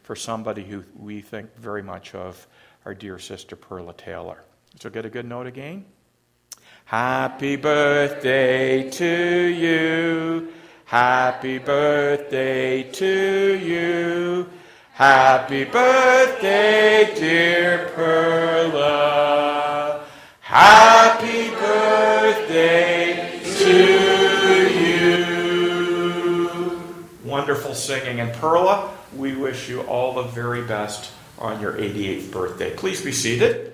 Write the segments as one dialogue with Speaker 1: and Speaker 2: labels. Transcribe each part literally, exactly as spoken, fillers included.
Speaker 1: for somebody who we think very much of, our dear sister Perla Taylor. So get a good note again. Happy birthday to you. Happy birthday to you. Happy birthday, dear Perla. Happy birthday to you. Wonderful singing. And Perla, we wish you all the very best on your eighty-eighth birthday. Please be seated.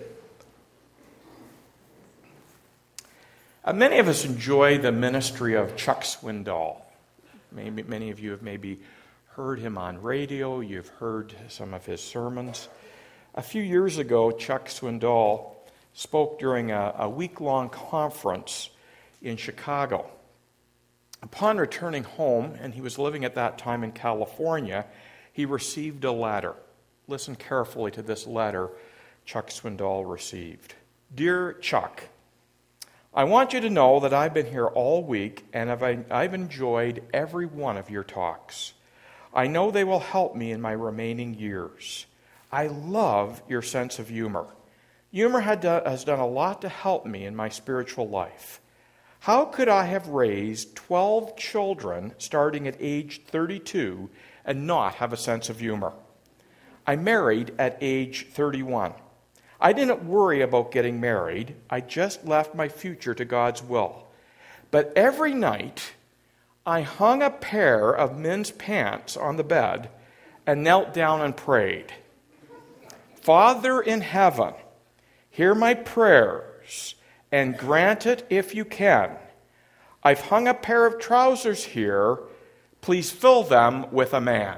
Speaker 1: Uh, many of us enjoy the ministry of Chuck Swindoll. Maybe, many of you have maybe heard him on radio. You've heard some of his sermons. A few years ago, Chuck Swindoll spoke during a, a week-long conference in Chicago. Upon returning home, and he was living at that time in California, he received a letter. Listen carefully to this letter Chuck Swindoll received. Dear Chuck, I want you to know that I've been here all week and I've, I've enjoyed every one of your talks. I know they will help me in my remaining years. I love your sense of humor. Humor had do, has done a lot to help me in my spiritual life. How could I have raised twelve children starting at age thirty-two and not have a sense of humor? I married at age thirty-one. I didn't worry about getting married. I just left my future to God's will. But every night, I hung a pair of men's pants on the bed and knelt down and prayed. Father in heaven, hear my prayers and grant it if you can. I've hung a pair of trousers here. Please fill them with a man.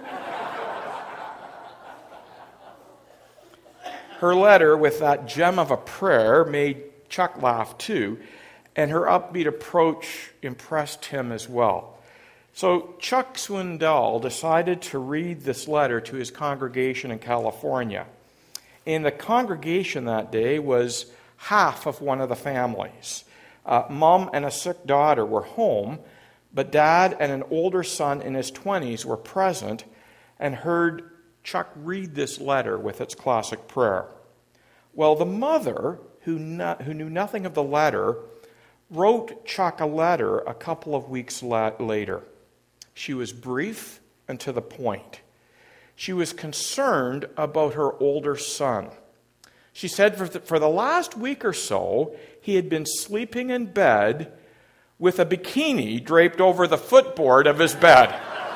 Speaker 1: Her letter, with that gem of a prayer, made Chuck laugh too, and her upbeat approach impressed him as well. So Chuck Swindoll decided to read this letter to his congregation in California. In the congregation that day was half of one of the families. Uh, Mom and a sick daughter were home, but Dad and an older son in his twenties were present and heard Chuck read this letter with its classic prayer. Well, the mother, who, no, who knew nothing of the letter, wrote Chuck a letter a couple of weeks la- later. She was brief and to the point. She was concerned about her older son. She said for the, for the last week or so, he had been sleeping in bed with a bikini draped over the footboard of his bed.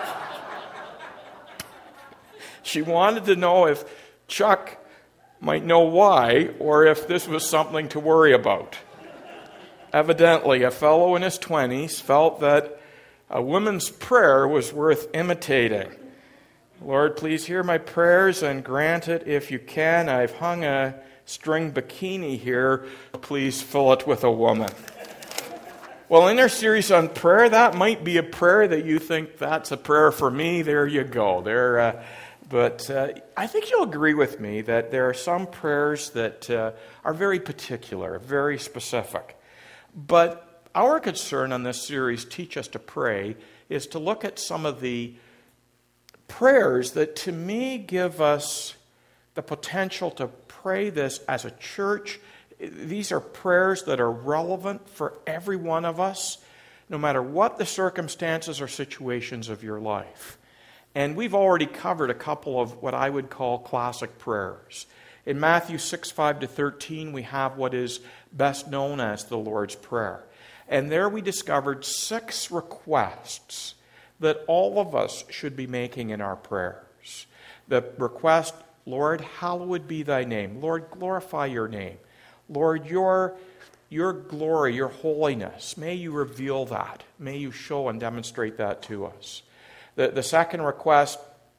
Speaker 1: She wanted to know if Chuck might know why, or if this was something to worry about. Evidently, a fellow in his twenties felt that a woman's prayer was worth imitating. Lord, please hear my prayers and grant it if you can. I've hung a string bikini here. Please fill it with a woman. Well, in our series on prayer, that might be a prayer that you think, that's a prayer for me. There you go. There. Uh, But uh, I think you'll agree with me that there are some prayers that uh, are very particular, very specific. But our concern on this series, Teach Us to Pray, is to look at some of the prayers that to me give us the potential to pray this as a church. These are prayers that are relevant for every one of us, no matter what the circumstances or situations of your life. And we've already covered a couple of what I would call classic prayers. In Matthew six, five to thirteen, we have what is best known as the Lord's Prayer. And there we discovered six requests that all of us should be making in our prayers. The request, Lord, hallowed be thy name. Lord, glorify your name. Lord, your, your glory, your holiness, may you reveal that. May you show and demonstrate that to us. The, the second request,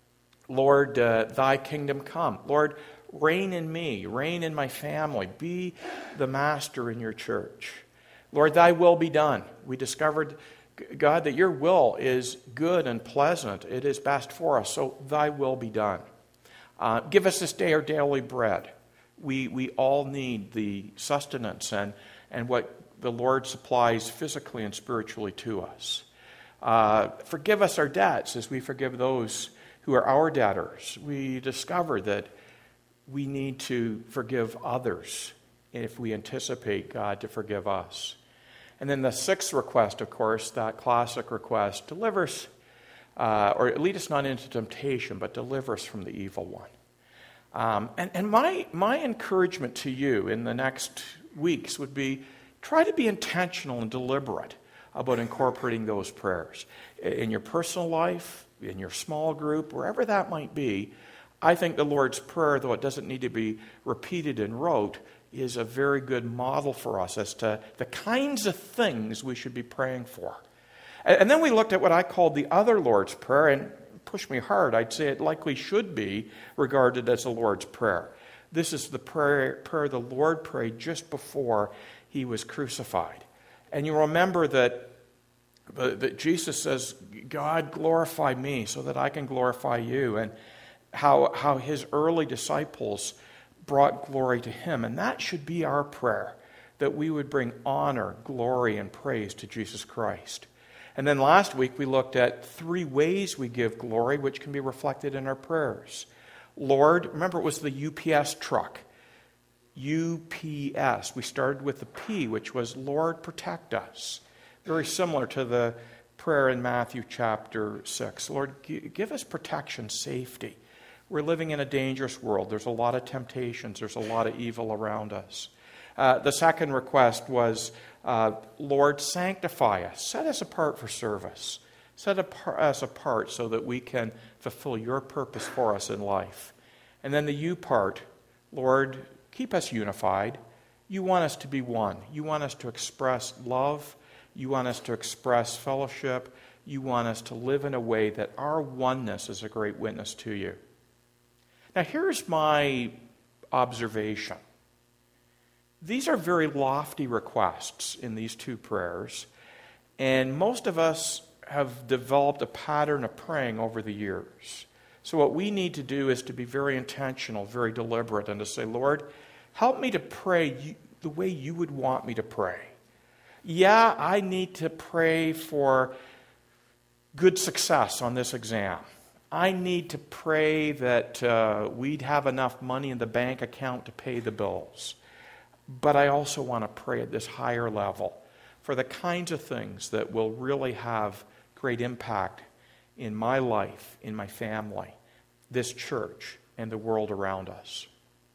Speaker 1: Lord, uh, thy kingdom come. Lord, reign in me, reign in my family. Be the master in your church. Lord, thy will be done. We discovered, God, that your will is good and pleasant. It is best for us, so thy will be done. Uh, give us this day our daily bread. We we all need the sustenance and, and what the Lord supplies physically and spiritually to us. Uh, forgive us our debts as we forgive those who are our debtors. We discover that we need to forgive others if we anticipate God to forgive us. And then the sixth request, of course, that classic request, deliver us, uh, or lead us not into temptation, but deliver us from the evil one. Um, and and my, my encouragement to you in the next weeks would be, try to be intentional and deliberate about incorporating those prayers. In your personal life, in your small group, wherever that might be, I think the Lord's Prayer, though it doesn't need to be repeated and rote, is a very good model for us as to the kinds of things we should be praying for. And, and then we looked at what I called the other Lord's Prayer, and push me hard, I'd say it likely should be regarded as the Lord's Prayer. This is the prayer, prayer the Lord prayed just before he was crucified. And you remember that, that Jesus says, God, glorify me so that I can glorify you. And how, how his early disciples brought glory to him. And that should be our prayer, that we would bring honor, glory, and praise to Jesus Christ. And then last week we looked at three ways we give glory, which can be reflected in our prayers. Lord, remember it was the U P S truck. U P S. We started with the P, which was Lord, protect us. Very similar to the prayer in Matthew chapter six. Lord, give us protection, safety. We're living in a dangerous world. There's a lot of temptations. There's a lot of evil around us. Uh, the second request was, uh, Lord, sanctify us. Set us apart for service. Set apart, us apart so that we can fulfill your purpose for us in life. And then the U part, Lord, keep us unified. You want us to be one. You want us to express love. You want us to express fellowship. You want us to live in a way that our oneness is a great witness to you. Now, here's my observation. These are very lofty requests in these two prayers, and most of us have developed a pattern of praying over the years. So what we need to do is to be very intentional, very deliberate, and to say, Lord, help me to pray the way you would want me to pray. Yeah, I need to pray for good success on this exam. I need to pray that uh, we'd have enough money in the bank account to pay the bills. But I also want to pray at this higher level for the kinds of things that will really have great impact in my life, in my family, this church, and the world around us.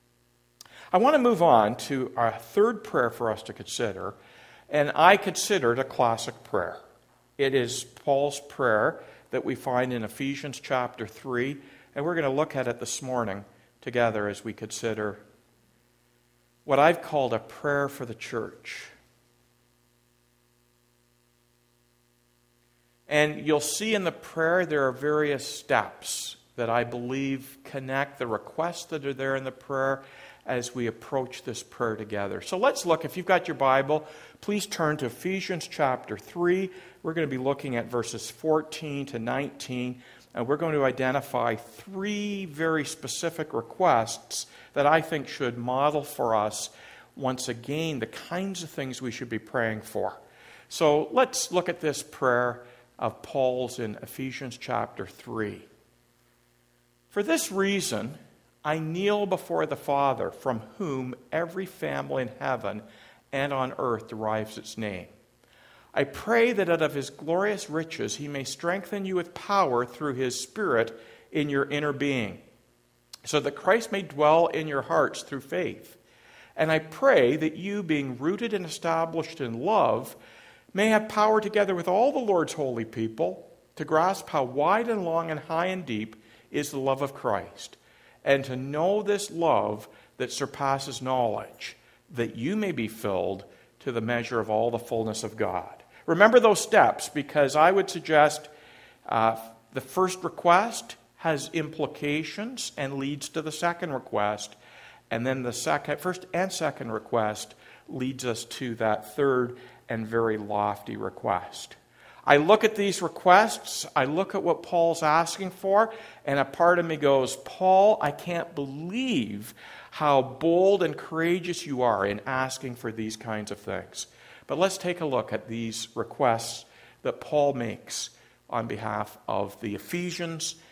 Speaker 1: I want to move on to our third prayer for us to consider, and I consider it a classic prayer. It is Paul's prayer that we find in Ephesians chapter three, and we're going to look at it this morning together as we consider what I've called a prayer for the church. And you'll see in the prayer there are various steps that I believe connect the requests that are there in the prayer as we approach this prayer together. So let's look. If you've got your Bible, please turn to Ephesians chapter three. We're going to be looking at verses fourteen to nineteen, and we're going to identify three very specific requests that I think should model for us, once again, the kinds of things we should be praying for. So let's look at this prayer of Paul's in Ephesians chapter three. For this reason, I kneel before the Father, from whom every family in heaven and on earth derives its name. I pray that out of his glorious riches he may strengthen you with power through his Spirit in your inner being, so that Christ may dwell in your hearts through faith. And I pray that you, being rooted and established in love, may have power together with all the Lord's holy people to grasp how wide and long and high and deep is the love of Christ, and to know this love that surpasses knowledge, that you may be filled to the measure of all the fullness of God. Remember those steps, because I would suggest uh, the first request has implications and leads to the second request, and then the second, first and second request leads us to that third and very lofty request. I look at these requests, I look at what Paul's asking for, and a part of me goes, Paul, I can't believe how bold and courageous you are in asking for these kinds of things. But let's take a look at these requests that Paul makes on behalf of the Ephesians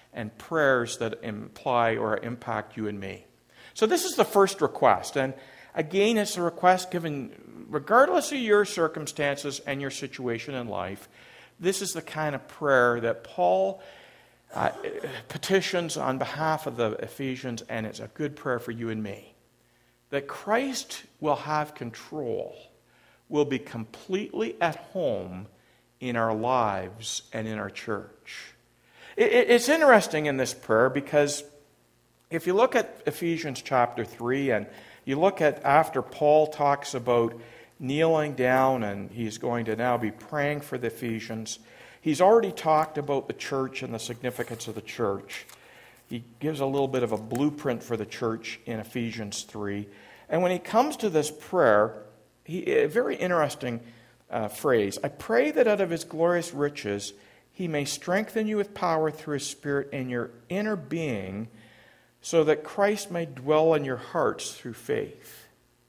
Speaker 1: and prayers that imply or impact you and me. So this is the first request. And again, it's a request given regardless of your circumstances and your situation in life. This is the kind of prayer that Paul uh, petitions on behalf of the Ephesians, and it's a good prayer for you and me. That Christ will have control, will be completely at home in our lives and in our church. It, it, it's interesting in this prayer because if you look at Ephesians chapter three and you look at after Paul talks about kneeling down and he's going to now be praying for the Ephesians, he's already talked about the church and the significance of the church. He gives a little bit of a blueprint for the church in Ephesians three. And when he comes to this prayer, he, a very interesting uh, phrase, I pray that out of his glorious riches he may strengthen you with power through his Spirit in your inner being, so that Christ may dwell in your hearts through faith.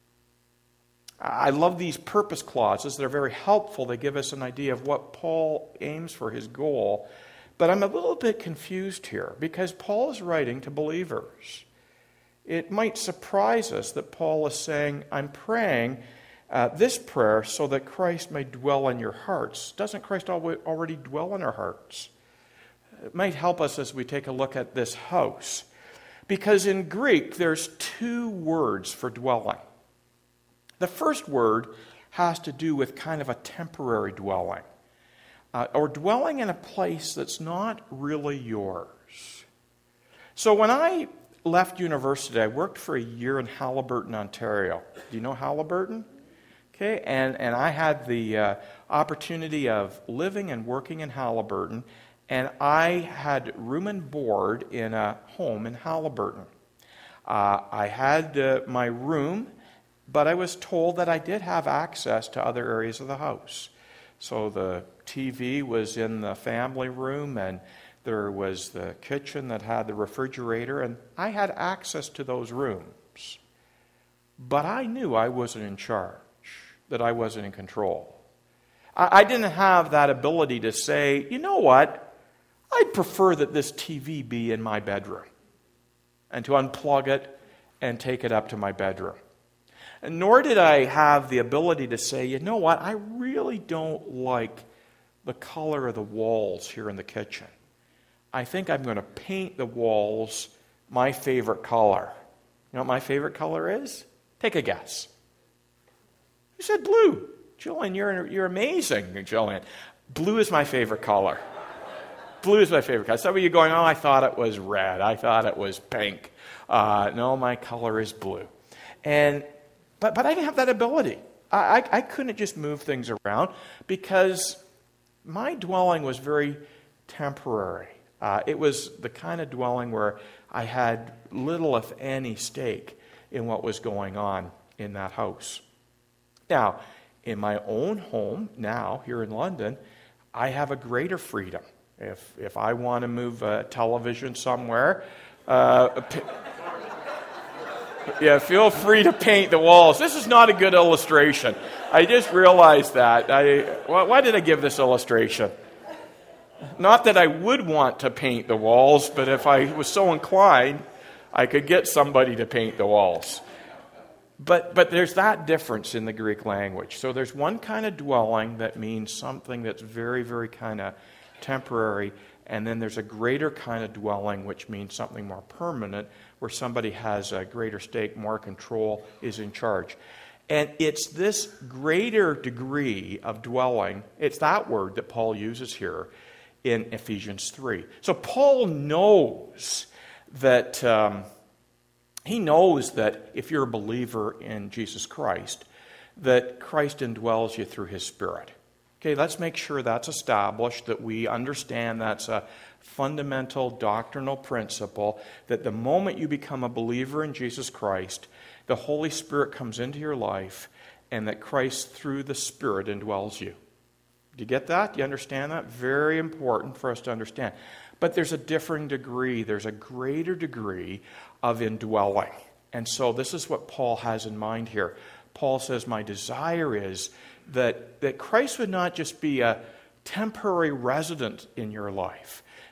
Speaker 1: I love these purpose clauses. They're very helpful. They give us an idea of what Paul aims for, his goal. But I'm a little bit confused here because Paul is writing to believers. It might surprise us that Paul is saying, I'm praying uh, this prayer so that Christ may dwell in your hearts. Doesn't Christ already dwell in our hearts? It might help us as we take a look at this house. Because in Greek, there's two words for dwelling. The first word has to do with kind of a temporary dwelling, uh, or dwelling in a place that's not really yours. So when I left university, I worked for a year in Haliburton, Ontario. Do you know Haliburton? Okay, and, and I had the uh, opportunity of living and working in Haliburton, and I had room and board in a home in Haliburton. Uh, I had uh, my room, but I was told that I did have access to other areas of the house. So the T V was in the family room, and there was the kitchen that had the refrigerator, and I had access to those rooms. But I knew I wasn't in charge, that I wasn't in control. I, I didn't have that ability to say, you know what, I'd prefer that this T V be in my bedroom, and to unplug it and take it up to my bedroom. And nor did I have the ability to say, you know what, I really don't like the color of the walls here in the kitchen. I think I'm going to paint the walls my favorite color. You know what my favorite color is? Take a guess. You said blue. Jillian, you're, you're amazing, Jillian. Blue is my favorite color. Blue is my favorite color. Some of you going, oh, I thought it was red. I thought it was pink. Uh, no, my color is blue. And But but I didn't have that ability. I, I, I couldn't just move things around because my dwelling was very temporary. Uh, it was the kind of dwelling where I had little, if any, stake in what was going on in that house. Now, in my own home now here in London, I have a greater freedom. If if I want to move a television somewhere, uh, yeah, feel free to paint the walls. This is not a good illustration. I just realized that. I why did I give this illustration? Not that I would want to paint the walls, but if I was so inclined, I could get somebody to paint the walls. But but there's that difference in the Greek language. So there's one kind of dwelling that means something that's very, very kind of temporary, and then there's a greater kind of dwelling which means something more permanent, where somebody has a greater stake, more control, is in charge. And it's this greater degree of dwelling, it's that word that Paul uses here in Ephesians three. So Paul knows that, um, he knows that if you're a believer in Jesus Christ, that Christ indwells you through his Spirit. Okay, let's make sure that's established, that we understand that's a fundamental doctrinal principle, that the moment you become a believer in Jesus Christ, the Holy Spirit comes into your life, and that Christ, through the Spirit, indwells you. Do you get that? Do you understand that? Very important for us to understand. But there's a differing degree. There's a greater degree of indwelling. And so this is what Paul has in mind here. Paul says, my desire is that, that Christ would not just be a temporary resident in your life,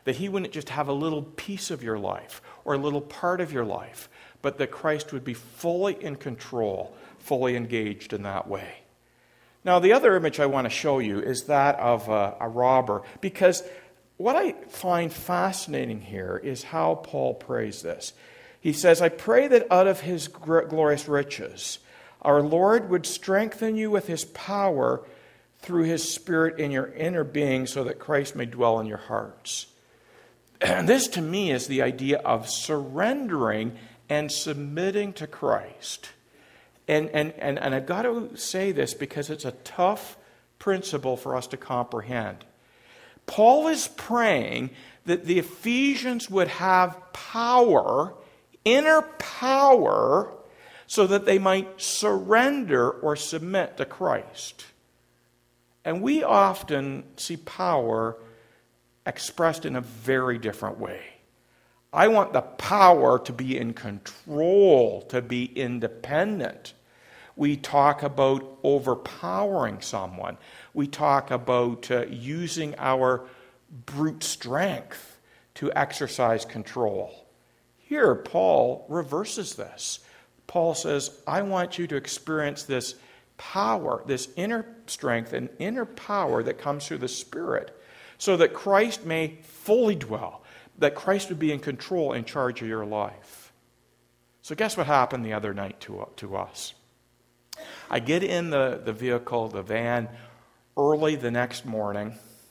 Speaker 1: that he wouldn't just have a little piece of your life or a little part of your life, but that Christ would be fully in control, fully engaged in that way. Now, the other image I want to show you is that of a, a robber, because what I find fascinating here is how Paul prays this. He says, I pray that out of his glorious riches, our Lord would strengthen you with his power through his Spirit in your inner being so that Christ may dwell in your hearts. And this to me is the idea of surrendering and submitting to Christ. And, and, and, and I've got to say this because it's a tough principle for us to comprehend. Paul is praying that the Ephesians would have power, inner power, so that they might surrender or submit to Christ. And we often see power expressed in a very different way. I want the power to be in control, to be independent. We talk about overpowering someone. We talk about uh, using our brute strength to exercise control. Here, Paul reverses this. Paul says, I want you to experience this power, this inner strength and inner power that comes through the Spirit, so that Christ may fully dwell, that Christ would be in control, in charge of your life. So guess what happened the other night to, to us? I get in the, the vehicle, the van, early the next morning.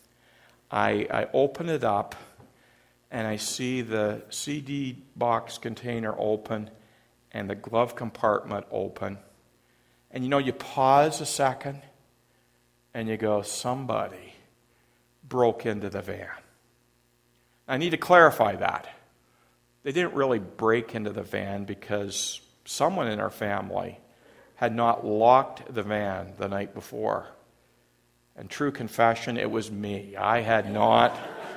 Speaker 1: I, I open it up, and I see the C D box container open and the glove compartment open. And you know, you pause a second, and you go, somebody broke into the van. I need to clarify that. They didn't really break into the van because someone in our family had not locked the van the night before. And true confession, it was me. I had not.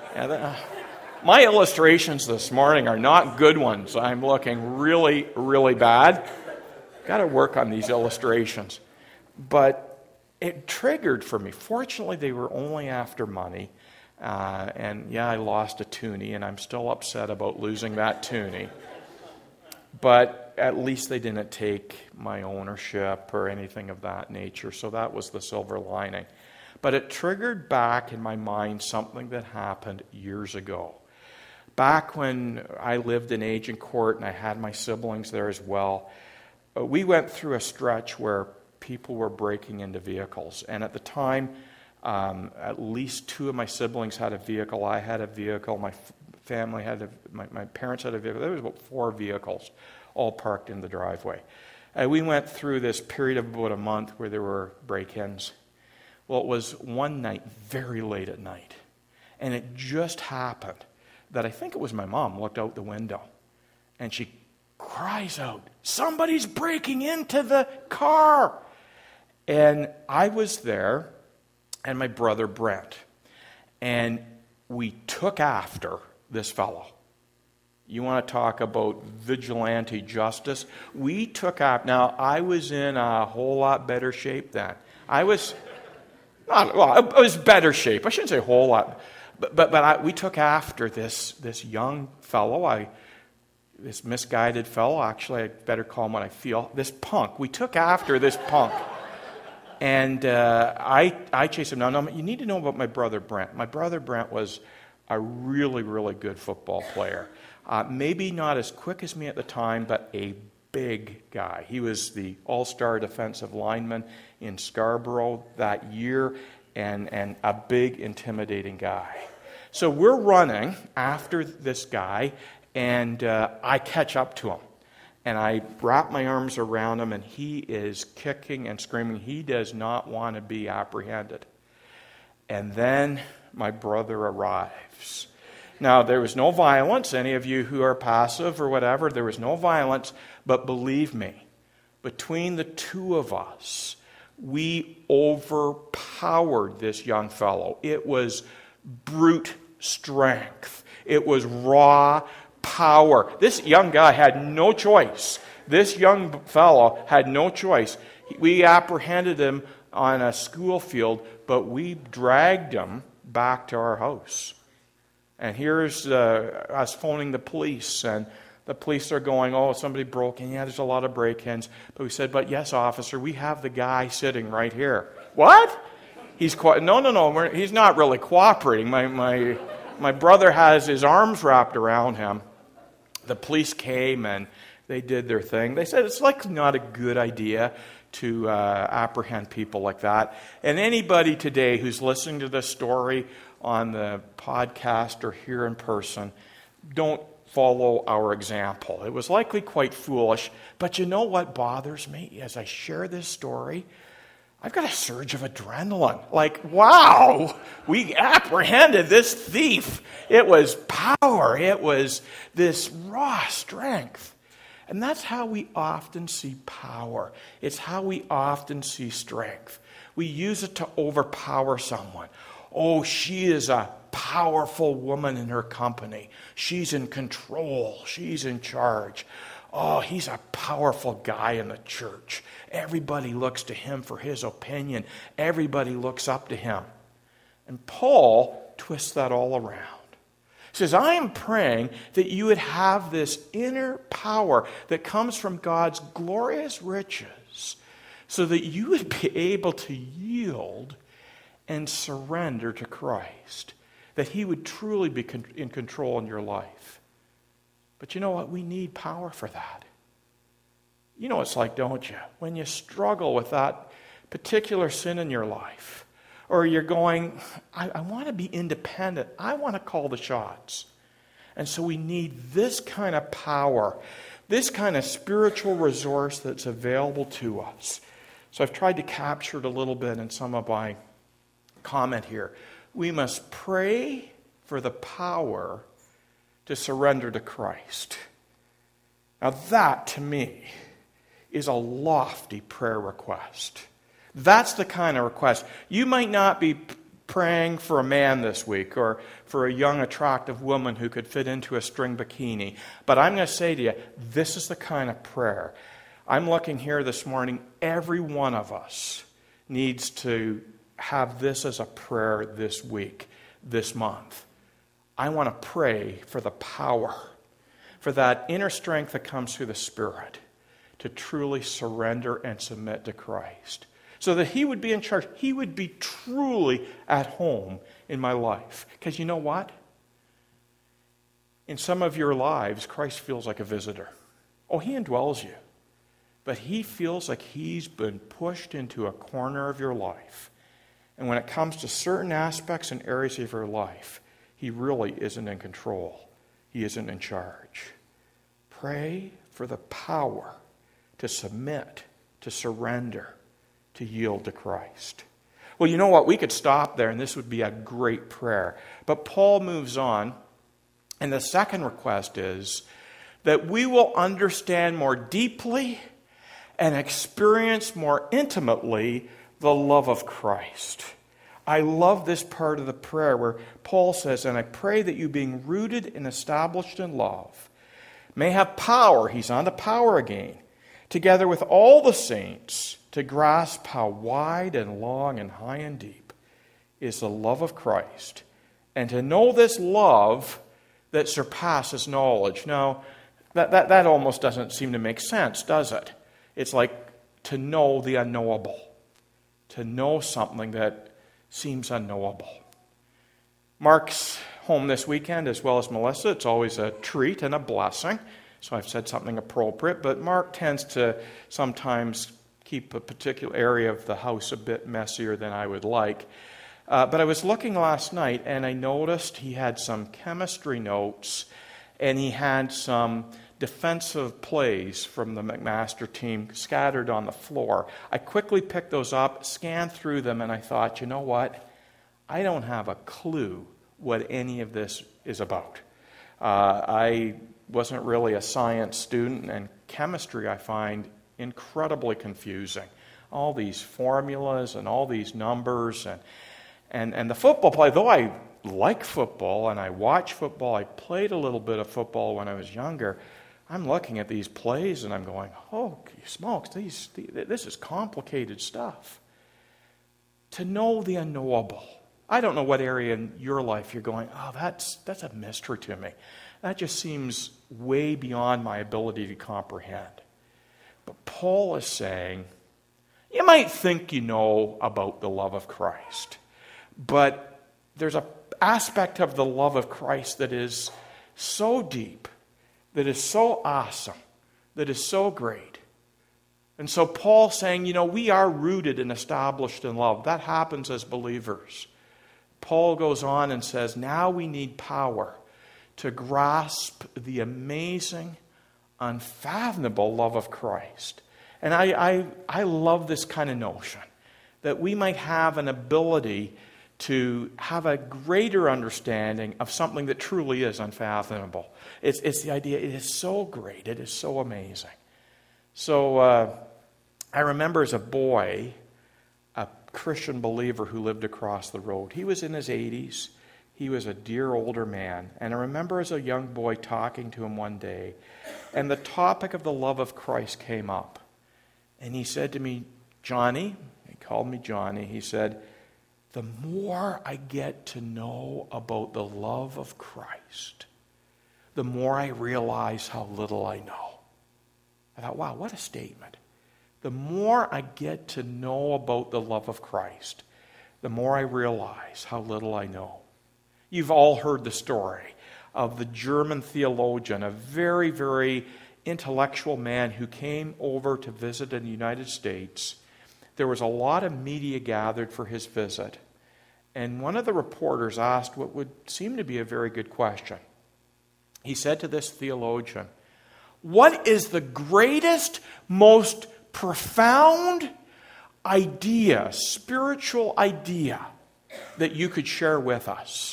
Speaker 1: My illustrations this morning are not good ones. I'm looking really, really bad. Got to work on these illustrations. But it triggered for me. Fortunately, they were only after money. Uh, and yeah, I lost a toonie, and I'm still upset about losing that toonie. But at least they didn't take my ownership or anything of that nature. So that was the silver lining. But it triggered back in my mind something that happened years ago. Back when I lived in Agincourt and I had my siblings there as well, we went through a stretch where people were breaking into vehicles. And at the time, um, at least two of my siblings had a vehicle. I had a vehicle. My family had a, my, my parents had a vehicle. There was about four vehicles all parked in the driveway. And we went through this period of about a month where there were break-ins. Well, it was one night, very late at night. And it just happened that I think it was my mom looked out the window. And she cries out, somebody's breaking into the car. And I was there, and my brother Brent. And we took after this fellow. You want to talk about vigilante justice? We took after. Now, I was in a whole lot better shape then. I was, not, well, I was better shape. I shouldn't say a whole lot. But, but, but I, we took after this, this young fellow. I This misguided fellow, actually, I better call him what I feel, this punk. We took after this punk. And uh, I I chased him down. Now, you need to know about my brother Brent. My brother Brent was a really, really good football player. Uh, maybe not as quick as me at the time, but a big guy. He was the all-star defensive lineman in Scarborough that year, and, and a big, intimidating guy. So we're running after this guy, and uh, I catch up to him. And I wrap my arms around him, and he is kicking and screaming. He does not want to be apprehended. And then my brother arrives. Now, there was no violence. Any of you who are passive or whatever, there was no violence. But believe me, between the two of us, we overpowered this young fellow. It was brute strength. It was raw power. This young guy had no choice. This young fellow had no choice. We apprehended him on a school field, but we dragged him back to our house. And here's uh, us phoning the police, and the police are going, oh, somebody broke in. Yeah, there's a lot of break-ins. But we said, but yes, officer, we have the guy sitting right here. What? He's co- No, no, no, we're, he's not really cooperating. My, my, my brother has his arms wrapped around him. The police came, and they did their thing. They said it's like not a good idea to uh, apprehend people like that. And anybody today who's listening to this story on the podcast or here in person, don't follow our example. It was likely quite foolish, but you know what bothers me as I share this story? I've got a surge of adrenaline. Like, wow, we apprehended this thief. It was power. It was this raw strength. And that's how we often see power. It's how we often see strength. We use it to overpower someone. Oh, she is a powerful woman in her company. She's in control. She's in charge. Oh, he's a powerful guy in the church. Everybody looks to him for his opinion. Everybody looks up to him. And Paul twists that all around. He says, I am praying that you would have this inner power that comes from God's glorious riches so that you would be able to yield and surrender to Christ, that he would truly be in control in your life. But you know what? We need power for that. You know what it's like, don't you? When you struggle with that particular sin in your life, or you're going, I, I want to be independent. I want to call the shots. And so we need this kind of power, this kind of spiritual resource that's available to us. So I've tried to capture it a little bit in some of my comment here. We must pray for the power to surrender to Christ. Now that, to me, is a lofty prayer request. That's the kind of request. You might not be praying for a man this week or for a young, attractive woman who could fit into a string bikini. But I'm going to say to you, this is the kind of prayer. I'm looking here this morning, every one of us needs to have this as a prayer this week, this month. I want to pray for the power, for that inner strength that comes through the Spirit to truly surrender and submit to Christ. So that he would be in charge. He would be truly at home in my life. Because you know what? In some of your lives, Christ feels like a visitor. Oh, he indwells you. But he feels like he's been pushed into a corner of your life. And when it comes to certain aspects and areas of your life, he really isn't in control. He isn't in charge. Pray for the power to submit, to surrender, to yield to Christ. Well, you know what? We could stop there, and this would be a great prayer. But Paul moves on, and the second request is that we will understand more deeply and experience more intimately the love of Christ. I love this part of the prayer where Paul says, and I pray that you, being rooted and established in love, may have power, he's on to power again, together with all the saints, to grasp how wide and long and high and deep is the love of Christ, and to know this love that surpasses knowledge. Now, that, that, that almost doesn't seem to make sense, does it? It's like to know the unknowable, to know something that seems unknowable. Mark's home this weekend, as well as Melissa. It's always a treat and a blessing. So I've said something appropriate, but Mark tends to sometimes keep a particular area of the house a bit messier than I would like. Uh, but I was looking last night, and I noticed he had some chemistry notes, and he had some defensive plays from the McMaster team scattered on the floor. I quickly picked those up, scanned through them, and I thought, you know what? I don't have a clue what any of this is about. Uh, I wasn't really a science student, and chemistry I find incredibly confusing. All these formulas and all these numbers, and and and the football play, though I like football and I watch football, I played a little bit of football when I was younger, I'm looking at these plays and I'm going, oh, smokes, these, this is complicated stuff. To know the unknowable, I don't know what area in your life you're going, oh, that's, that's a mystery to me. That just seems way beyond my ability to comprehend. But Paul is saying, you might think you know about the love of Christ, but there's an aspect of the love of Christ that is so deep, that is so awesome, that is so great. And so Paul's saying, you know, we are rooted and established in love. That happens as believers. Paul goes on and says, now we need power to grasp the amazing, unfathomable love of Christ. And I, I, I love this kind of notion, that we might have an ability to have a greater understanding of something that truly is unfathomable. It's, it's the idea, it is so great, it is so amazing. So uh, I remember as a boy, a Christian believer who lived across the road. He was in his eighties. He was a dear older man. And I remember as a young boy talking to him one day, and the topic of the love of Christ came up. And he said to me, Johnny, he called me Johnny, he said, the more I get to know about the love of Christ, the more I realize how little I know. I thought, wow, what a statement. The more I get to know about the love of Christ, the more I realize how little I know. You've all heard the story of the German theologian, a very, very intellectual man who came over to visit in the United States. There was a lot of media gathered for his visit. And one of the reporters asked what would seem to be a very good question. He said to this theologian, what is the greatest, most profound idea, spiritual idea that you could share with us?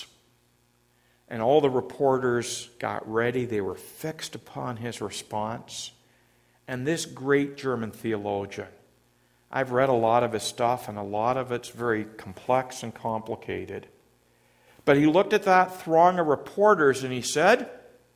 Speaker 1: And all the reporters got ready. They were fixed upon his response. And this great German theologian, I've read a lot of his stuff, and a lot of it's very complex and complicated. But he looked at that throng of reporters and he said,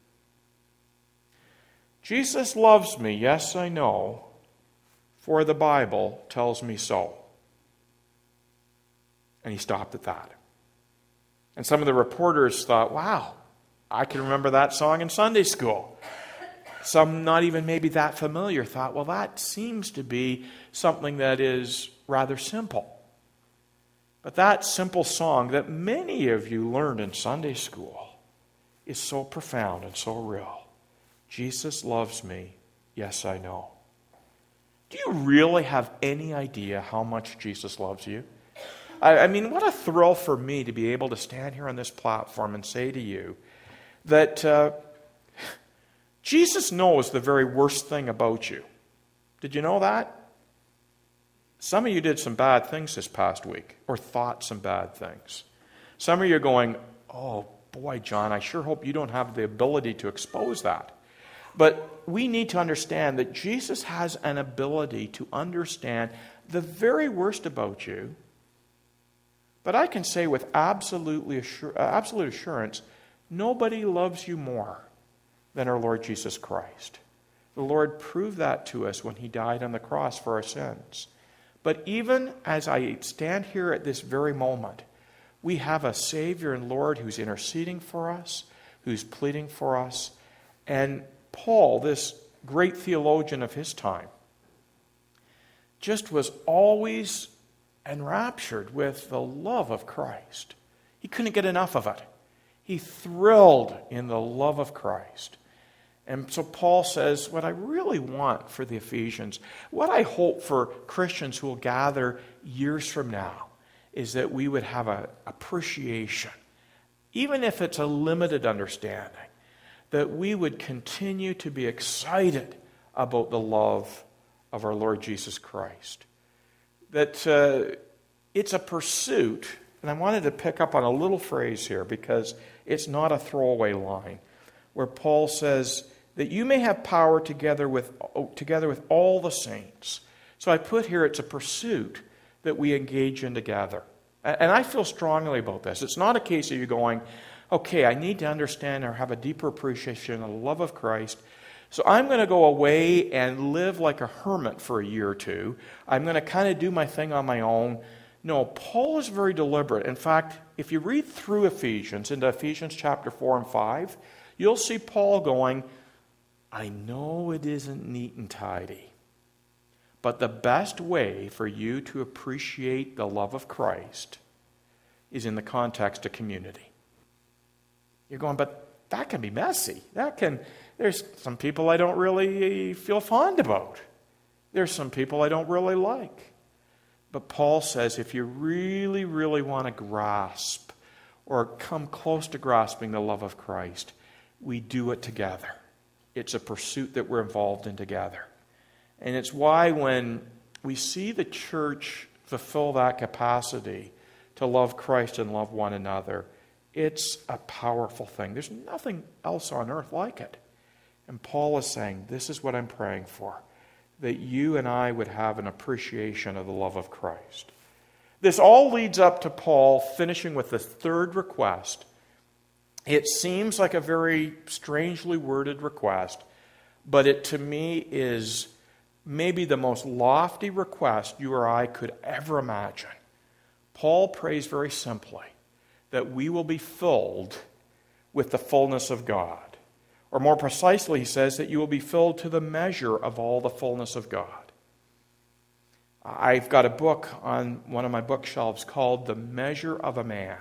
Speaker 1: Jesus loves me, yes, I know, for the Bible tells me so. And he stopped at that. And some of the reporters thought, wow, I can remember that song in Sunday school. Some, not even maybe that familiar, thought, well, that seems to be something that is rather simple. But that simple song that many of you learned in Sunday school is so profound and so real. Jesus loves me, yes, I know. Do you really have any idea how much Jesus loves you? I, I mean, what a thrill for me to be able to stand here on this platform and say to you that uh, Jesus knows the very worst thing about you. Did you know that? Some of you did some bad things this past week, or thought some bad things. Some of you are going, oh boy, John, I sure hope you don't have the ability to expose that. But we need to understand that Jesus has an ability to understand the very worst about you. But I can say with absolutely assur- absolute assurance, nobody loves you more than our Lord Jesus Christ. The Lord proved that to us when He died on the cross for our sins. But even as I stand here at this very moment, we have a Savior and Lord who's interceding for us, who's pleading for us. And Paul, this great theologian of his time, just was always enraptured with the love of Christ. He couldn't get enough of it. He thrilled in the love of Christ. And so Paul says, what I really want for the Ephesians, what I hope for Christians who will gather years from now, is that we would have an appreciation, even if it's a limited understanding, that we would continue to be excited about the love of our Lord Jesus Christ. That uh, it's a pursuit, and I wanted to pick up on a little phrase here because it's not a throwaway line, where Paul says that you may have power together with, together with all the saints. So I put here it's a pursuit that we engage in together. And I feel strongly about this. It's not a case of you going, okay, I need to understand or have a deeper appreciation of the love of Christ, so I'm going to go away and live like a hermit for a year or two. I'm going to kind of do my thing on my own. No, Paul is very deliberate. In fact, if you read through Ephesians, into Ephesians chapter four and five, you'll see Paul going, I know it isn't neat and tidy, but the best way for you to appreciate the love of Christ is in the context of community. You're going, but that can be messy. That can, there's some people I don't really feel fond about. There's some people I don't really like. But Paul says if you really, really want to grasp or come close to grasping the love of Christ, we do it together. It's a pursuit that we're involved in together. And it's why when we see the church fulfill that capacity to love Christ and love one another, it's a powerful thing. There's nothing else on earth like it. And Paul is saying, this is what I'm praying for, that you and I would have an appreciation of the love of Christ. This all leads up to Paul finishing with the third request. It seems like a very strangely worded request, but it to me is maybe the most lofty request you or I could ever imagine. Paul prays very simply that we will be filled with the fullness of God. Or more precisely, he says that you will be filled to the measure of all the fullness of God. I've got a book on one of my bookshelves called The Measure of a Man.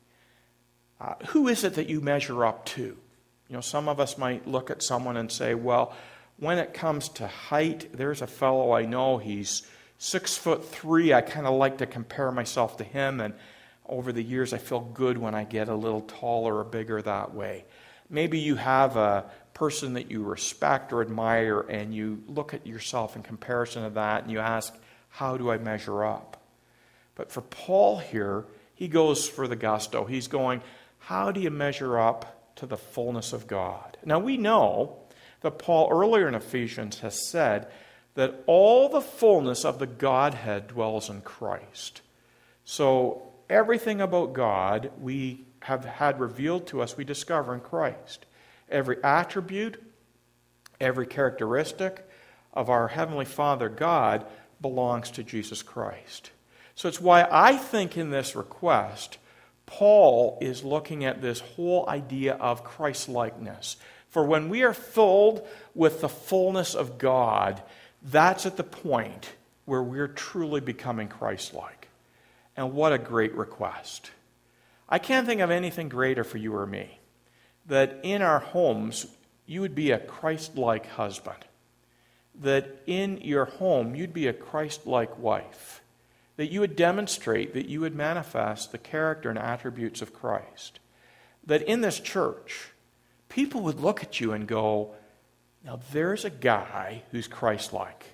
Speaker 1: Uh, who is it that you measure up to? You know, some of us might look at someone and say, well, when it comes to height, there's a fellow I know, he's six foot three. I kind of like to compare myself to him, and over the years I feel good when I get a little taller or bigger that way. Maybe you have a person that you respect or admire, and you look at yourself in comparison to that, and you ask, how do I measure up? But for Paul here, he goes for the gusto. He's going, how do you measure up to the fullness of God? Now we know that Paul earlier in Ephesians has said that all the fullness of the Godhead dwells in Christ. So everything about God we have had revealed to us, we discover in Christ. Every attribute, every characteristic of our Heavenly Father God belongs to Jesus Christ. So it's why I think in this request, Paul is looking at this whole idea of Christ-likeness. For when we are filled with the fullness of God, that's at the point where we're truly becoming Christ-like. And what a great request. I can't think of anything greater for you or me. That in our homes, you would be a Christ-like husband. That in your home, you'd be a Christ-like wife. That you would demonstrate, that you would manifest the character and attributes of Christ. That in this church, people would look at you and go, now there's a guy who's Christ-like.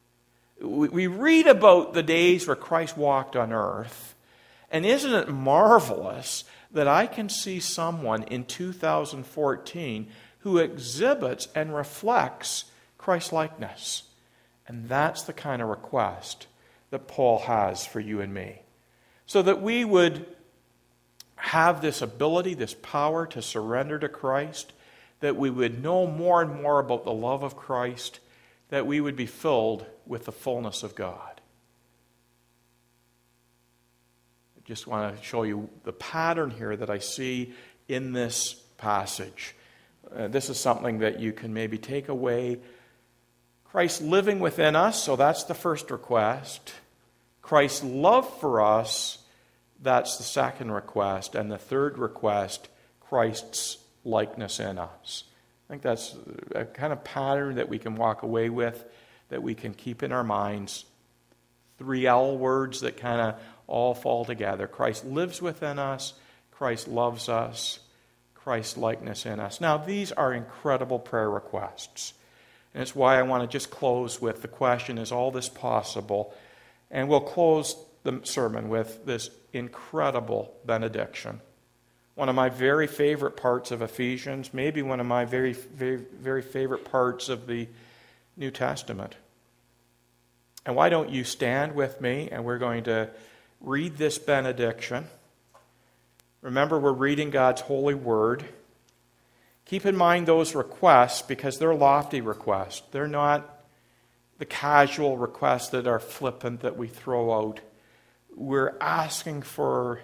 Speaker 1: We read about the days where Christ walked on earth, and isn't it marvelous that I can see someone in two thousand fourteen who exhibits and reflects Christ-likeness? And that's the kind of request that Paul has for you and me. So that we would have this ability, this power to surrender to Christ, that we would know more and more about the love of Christ, that we would be filled with the fullness of God. I just want to show you the pattern here that I see in this passage. Uh, this is something that you can maybe take away. Christ living within us, so that's the first request. Christ's love for us, that's the second request. And the third request, Christ's likeness in us. I think that's a kind of pattern that we can walk away with, that we can keep in our minds. Three L words that kind of all fall together. Christ lives within us. Christ loves us. Christ's likeness in us. Now, these are incredible prayer requests. And it's why I want to just close with the question, is all this possible? And we'll close the sermon with this incredible benediction. One of my very favorite parts of Ephesians, maybe one of my very, very, very favorite parts of the New Testament. And why don't you stand with me, and we're going to read this benediction. Remember, we're reading God's holy word. Keep in mind those requests, because they're lofty requests. They're not the casual requests that are flippant that we throw out. we're asking for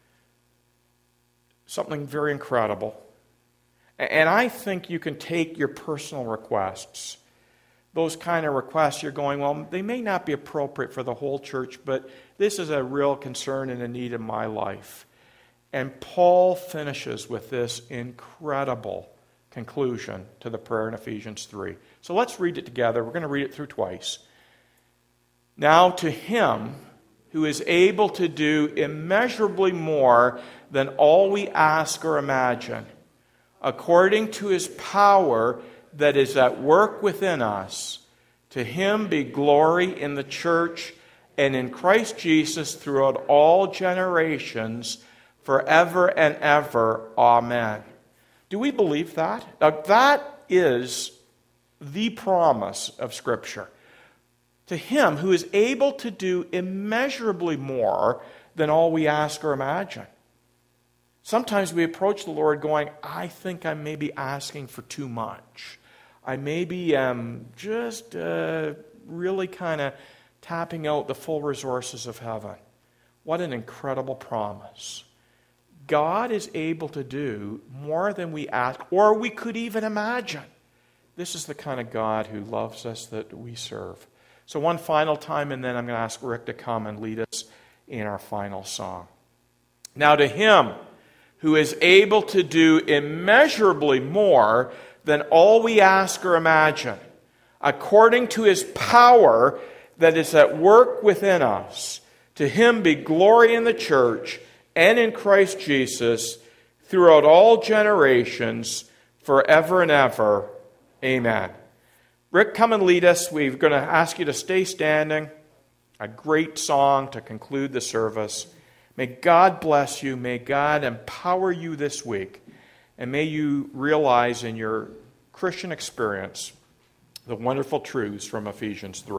Speaker 1: something very incredible. And I think you can take your personal requests, those kind of requests, you're going, well, they may not be appropriate for the whole church, but this is a real concern and a need in my life. And Paul finishes with this incredible conclusion to the prayer in Ephesians three. So let's read it together. We're going to read it through twice. Now to him who is able to do immeasurably more than all we ask or imagine, according to his power that is at work within us, to him be glory in the church and in Christ Jesus throughout all generations, forever and ever. Amen. Do we believe that? Now, that is the promise of Scripture. To him who is able to do immeasurably more than all we ask or imagine. Sometimes we approach the Lord going, I think I may be asking for too much. I maybe am just uh, really kind of tapping out the full resources of heaven. What an incredible promise. God is able to do more than we ask or we could even imagine. This is the kind of God who loves us that we serve. So one final time, and then I'm going to ask Rick to come and lead us in our final song. Now to him who is able to do immeasurably more than all we ask or imagine, according to his power that is at work within us, to him be glory in the church and in Christ Jesus throughout all generations, forever and ever. Amen. Rick, come and lead us. We're going to ask you to stay standing. A great song to conclude the service. May God bless you. May God empower you this week. And may you realize in your Christian experience the wonderful truths from Ephesians three.